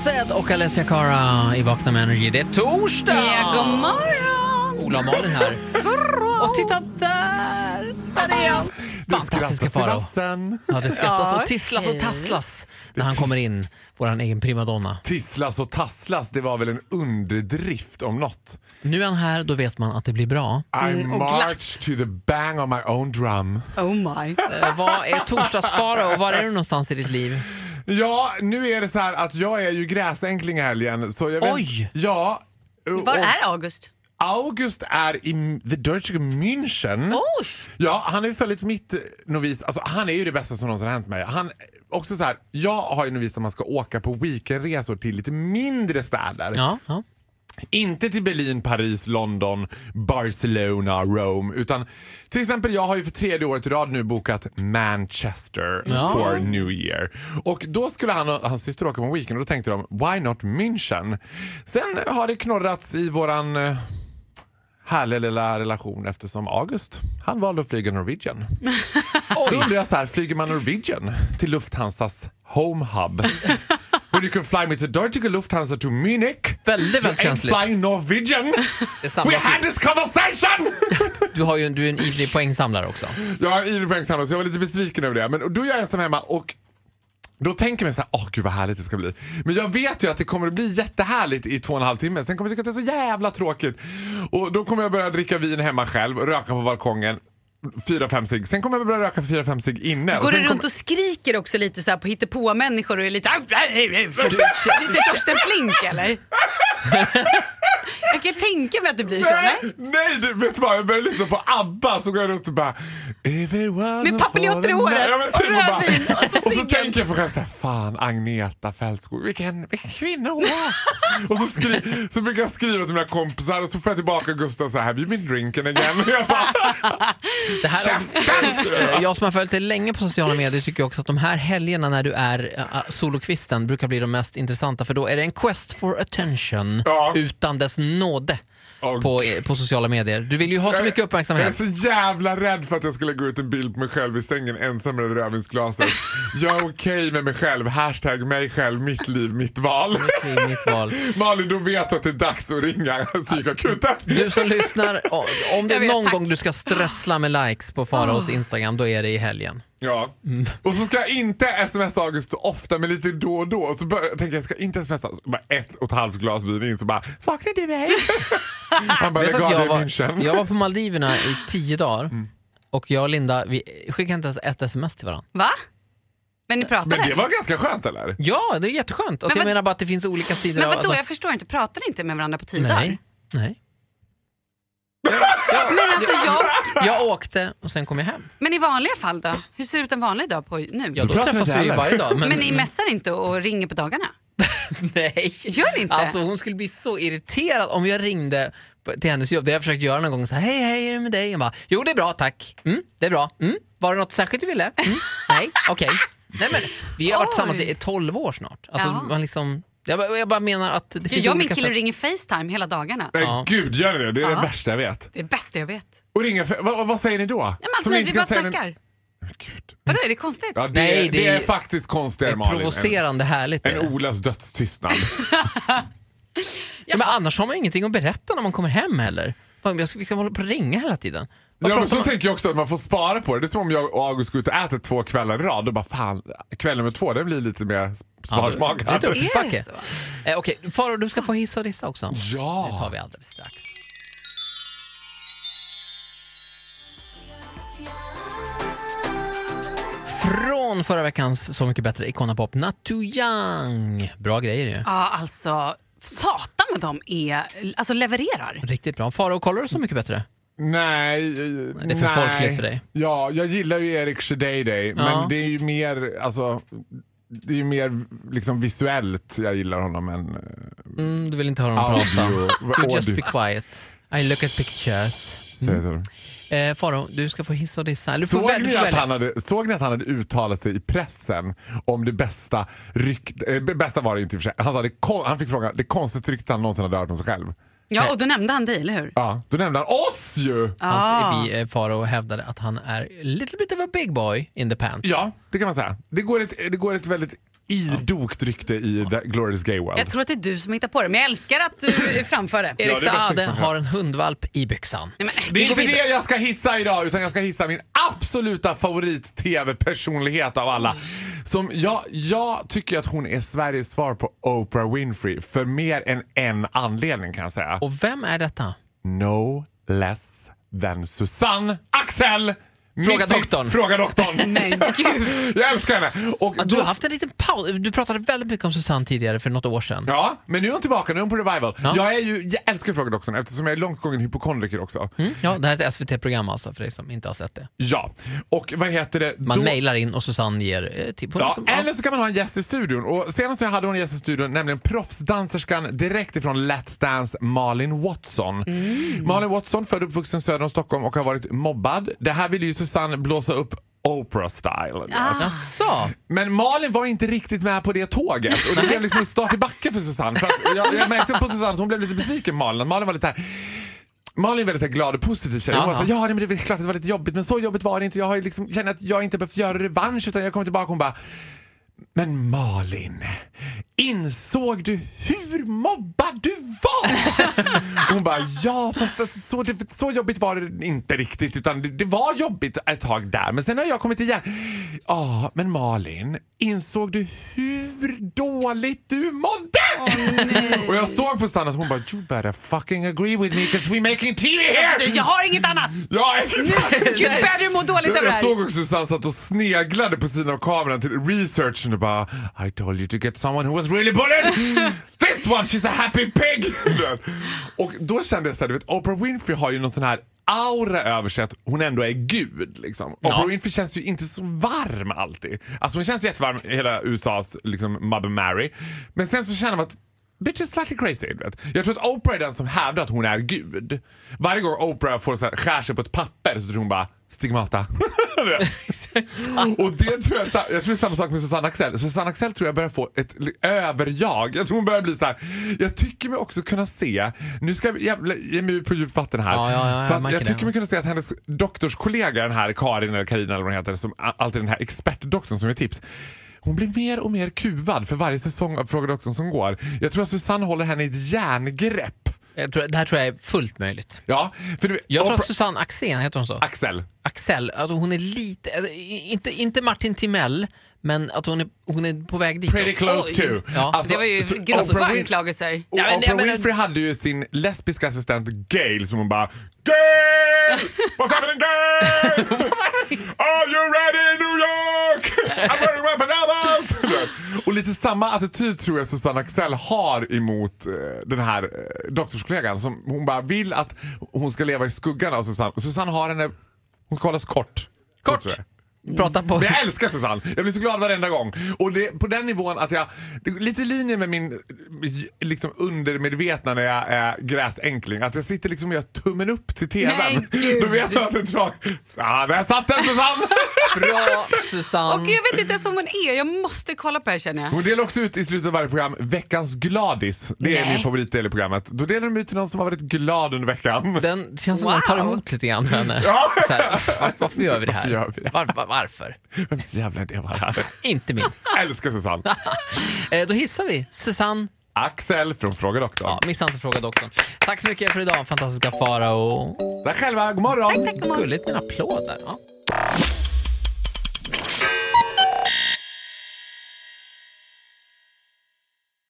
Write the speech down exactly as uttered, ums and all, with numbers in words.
Zed och Alessia Cara i Vakna med Energy. Det är torsdag! Ja, god morgon! Ola och Malin här. Och titta där! Där är han! Fantastiska Faro. Ja, det skrattas och tisslas och tasslas när han kommer in, våran egen primadonna. Tisslas och tasslas, det var väl en underdrift om något. Nu är han här, då vet man att det blir bra. I Mm, march to the bang of my own drum. Oh my. Eh, vad är torsdagsfara och var är du någonstans i ditt liv? Ja, nu är det så här att jag är ju gräsänkling i helgen. Så jag vet, Oj! Ja. Var är August? August är i The Deutsche München. Oh. Ja, han har ju följt mitt novis. Alltså, han är ju det bästa som någonsin har hänt mig. Han också så här, jag har ju novis att man ska åka på weekendresor till lite mindre städer. Ja, ja. Inte till Berlin, Paris, London, Barcelona, Rome, utan till exempel jag har ju för tredje året i rad nu bokat Manchester Ja. for New Year. Och då skulle han och hans syster åka på en weekend och då tänkte de, why not München? Sen har det knorrats i våran eh, härliga lilla relation eftersom August, han valde att flyga Norwegian. Då undrar jag så här, flyger man Norwegian till Lufthansas home hub? When you can fly me to Deutsche Lufthansa to Munich. Väldigt, väldigt You ain't känsligt. flying Norwegian. Det samlas We had ju. this conversation. Du, har ju, du är en ivrig poängsamlare också. Jag har ivrig poängsamlare så jag var lite besviken över det. Men och då är jag ensam hemma och då tänker jag så här, åh gud vad härligt det ska bli. Men jag vet ju att det kommer att bli jättehärligt i två och en halv timme. Sen kommer jag tycka att det är så jävla tråkigt. Och då kommer jag börja dricka vin hemma själv och röka på balkongen. Fyra, fem cigg. Sen kommer jag börja röka för fyra, fem cigg inne. Går och du sen runt kommer... och skriker också lite så här på hittepå-människor och är lite... Du, Lite Torsten Flink, eller? Jag kan tänka mig att det blir så, nej? Nej, nej det, vet du vad, jag börjar lyssna på ABBA så går jag runt och bara Med papiljotter i håret ja, och typ, och, bara, rödvin och så och så ciggen. tänker jag för själv såhär, fan Agneta Fältskog, vilken, vilken kvinna hon var. Och så, skri, så brukar jag skriva till mina kompisar och så får jag tillbaka Gustav så här, have you been drinking again? Och jag bara, Det här är, jag som har följt det länge på sociala medier tycker också att de här helgerna när du är uh, solokvisten brukar bli de mest intressanta, för då är det en quest for attention Ja. utan dess nåde oh, på, på sociala medier. Du vill ju ha så mycket jag är uppmärksamhet. så jävla rädd för att jag skulle gå ut en bild på mig själv i sängen ensam med rödvinsglaset. Jag är okej med mig själv. Hashtag mig själv, mitt liv, mitt val. Mitt liv, mitt val. Malin, då vet du att det är dags att ringa psykakuten. Du som lyssnar, om det Jag är vet, någon tack. gång du ska strössla med likes på Faraos Instagram, då är det i helgen. Ja. Mm. Och så ska jag inte smsa August så ofta, men lite då och då. Och så bör, jag tänker jag ska inte smsa så bara ett och ett halvt glas vin in så bara, saknar du mig? Han bara, Vet lägg att av jag, dig var, München. jag var på Maldiverna i tio dagar och jag och Linda, vi skickade inte ens ett sms till varandra. Va? Men ni pratade? Men det var ganska skönt eller? Ja, det är jätteskönt. Alltså, Men jag vad- menar bara att det finns olika sidor. Men av- vadå, alltså, jag förstår inte. Pratade ni inte med varandra på tio nej, dagar? nej. Men alltså jag... Jag åkte och sen kom jag hem. Men i vanliga fall då? Hur ser det ut en vanlig dag på nu? Ja, då pratar vi träffas inte vi ju heller. varje dag. Men, Men ni messar inte och ringer på dagarna? nej. Gör ni inte? Alltså hon skulle bli så irriterad om jag ringde på- till hennes jobb. Det har jag försökt göra någon gång. Så här, hej, hej, är det med dig? Jag bara, jo det är bra, tack. Mm, det är bra. Mm. Var det något särskilt du ville? Mm. Nej, okej. Nej, men vi har varit Oj. tillsammans i tolv år snart. Alltså, Ja. man liksom, jag, bara- jag bara menar att det finns Jag och min olika kille sätt. ringer FaceTime hela dagarna. Nej Ja. gud, gör ni det? Det är Ja. det värsta jag vet. Det är det bästa jag vet. Och ringa, för, vad, vad säger ni då? Ja, men allt Som ni möjligt, inte vi bara kan säga snackar. en- Men gud. Vadå, är det konstigt? Ja, det, Nej, det, det är är- faktiskt Det konstigare är Malin. provocerande härligt. En, är det. en Olas dödstystnad. Ja, men annars har man ingenting att berätta när man kommer hem heller. Fan, jag ska, vi ska hålla på att ringa hela tiden. Vad Ja, men pratar så man- tänker jag också att man får spara på det. Det är som om jag och August går ut och äter två kvällar i rad. Då bara fan, kväll nummer två, det blir lite mer sparsmakad. Ja, det är Är uppförsbacke. det så? Eh, Okej, Faro, du ska få hissa och dissa också. Det tar Ja. vi alldeles strax. Från förra veckans Så mycket bättre Icona Pop, Not Too Young. Bra grejer ju. Ja, alltså satan vad de är, alltså levererar. Riktigt bra. Faro, kollar du Så mycket bättre? Nej, Det är för nej. folkligt för dig. Ja, jag gillar ju Erik Shadayday, Ja. men det är ju mer, alltså, det är ju mer liksom visuellt jag gillar honom än uh, Mm, du vill inte höra honom prata. audio. You just audio. be quiet. I look at pictures. Säger du. Eh, Faro, du ska få hissa och dissa. Eller du får Såg väl- du ni, får att välja. han hade, såg ni att han hade uttalat sig i pressen om det bästa rykt, eh, bästa var det inte i och för sig. Han, sa det, kon- han fick frågan det konstigaste ryktet han någonsin hade hört om sig själv. Ja, och då nämnde han dig, eller hur? Ja, då nämnde han oss ju! Alltså, vi, eh, Faro hävdade att han är little bit of a big boy in the pants. Ja, det kan man säga. Det går ett, det går ett väldigt idogt rykte i The Glorious Gay World. Jag tror att det är du som hittar på det, men jag älskar att du framför det. Erik det är bäst Saade att man har en hundvalp i byxan. Nej, men, Det är inte vidare. det jag ska hissa idag, utan jag ska hissa min absoluta favorit-tv-personlighet av alla. Som jag, jag tycker att hon är Sveriges svar på Oprah Winfrey för mer än en anledning, kan jag säga. Och vem är detta? No less than Susanne Axel. Fråga missis doktorn. Fråga doktorn. men gud. Jag älskar henne. Och Ja, du då- har haft en liten paus. Du pratade väldigt mycket om Susanne tidigare för något år sedan. Ja, men nu är hon tillbaka, nu är hon på revival. Ja. Jag, är ju, jag älskar Fråga doktorn eftersom jag är långt gången hypokondriker också. Mm? Ja, det här är ett S V T-program alltså för dig som inte har sett det. Ja, och vad heter det? Man Då- mejlar in och Susanne ger eh, tips. Ja, Liksom, ja. eller så kan man ha en gäst i studion. Och senast jag hade hon en gäst i studion, nämligen proffsdanserskan direkt ifrån Let's Dance, Malin Watson. Mm. Malin Watson, född och uppvuxen söder om Stockholm och har varit mobbad. Det här ville ju Susanne blåsa upp Oprah-style. Jaså? Men Malin var inte riktigt med på det tåget. Och det blev liksom start i backen för Susanne. För att jag, jag märkte på Susanne att hon blev lite besviken, Malin. Malin var lite så här... Malin är väldigt så här glad och positiv tjej. Hon var så här, ja, men det är klart att det var lite jobbigt, men så jobbigt var det inte. Jag har ju liksom, känner att jag inte behövt göra revansch, utan jag kommer tillbaka och hon bara... Men Malin, insåg du hur mobbad du var? Hon bara, ja, fast att så, det, så jobbigt var det inte riktigt, utan det, det var jobbigt ett tag där. Men sen har jag kommit igen. Ja, men Malin, insåg du hur dåligt du mådde? Oh, och jag såg på Stanna att hon bara, you better fucking agree with me because we making T V here! Jag har inget annat. Ja, exakt. Gud, bär du må dåligt över det Jag här. såg också Susanne satt och sneglade på sidan av kameran till researchen och bara, I told you to get someone who was really bullied. This one, she's a happy pig. Och då kände jag så här, du vet, Oprah Winfrey har ju någon sån här aura över sig att hon ändå är gud liksom. Ja. Oprah Winfrey känns ju inte så varm alltid. Alltså hon känns jättevarm i hela U S A's liksom Mother Mary. Men sen så känner man att bitch is slightly crazy, vet. Jag tror att Oprah är den som hävdar att hon är gud. Varje gång Oprah får så här, skär sig på ett papper så tror hon bara stigmata. Och det tror jag, jag tror det är samma sak med Susanne Axel. Susanne Axel tror jag börjar få ett överjag. Jag tror hon börjar bli så här. Jag tycker mig också kunna se, nu ska jag jävla, ge mig ut på djupt vatten här. Ja, ja, ja, jag för att märker jag det. tycker mig kunna se att hennes doktorskollega, den här Karin eller Karina eller vad hon heter, som alltid den här expertdoktorn som ger tips. Hon blir mer och mer kuvad för varje säsong av Fråga doktorn som går. Jag tror att Susanne håller henne i ett järngrepp. Jag tror, det här tror jag är fullt möjligt. Ja, för du, Jag tror Oprah- att Susanne Axén, heter hon så? Axel. Axel, alltså hon är lite, alltså, inte, inte Martin Timell, men att hon är, hon är på väg dit. Pretty close Oj. to. Ja. Alltså, Det var ju så grova Oprah Win- anklagelser. Och Ja, men- Oprah jag menar- Winfrey hade ju sin lesbiska assistent Gail som hon bara Gail! What's happening Gail? Are you ready New York? I'm wearing my pajamas! Och lite samma attityd tror jag Susanne Axel har emot eh, den här eh, doktorskollegan som hon bara vill att hon ska leva i skuggan av Susanne. Och Susanne har henne, hon ska hållas kort. Kort. Så tror jag. Prata på... Men jag älskar Susanne. Jag blir så glad varenda gång. Och det, på den nivån att jag... Det är lite i linje med min liksom undermedvetna när jag är gräsänkling. Att jag sitter liksom och gör tummen upp till tvn. Nej, gud. Då vet jag att det är drag. Ja, där satt den Susanne! Bra, Susanne. Och jag vet inte ens om hon är. Jag måste kolla på det här, känner jag. Hon delar också ut i slutet av varje program Veckans gladis. Det är Nej. min favoritdel i programmet. Då delar de ut till någon som har varit glad under veckan. Den känns som Wow. man tar emot lite grann för henne. Ja. Så här, var, varför gör vi det här? Varför gör vi det? Var, var, varför? Vems jävla idé var det här? Inte min. Älskar Susanne. Eh, då hissar vi Susanne. Axel från Fråga doktorn. Ja, missa inte Fråga doktorn. Tack så mycket för idag, fantastiska Farao. Där själva, god morgon! Tack, tack, god morgon. Gulligt med en applåd där. Ja.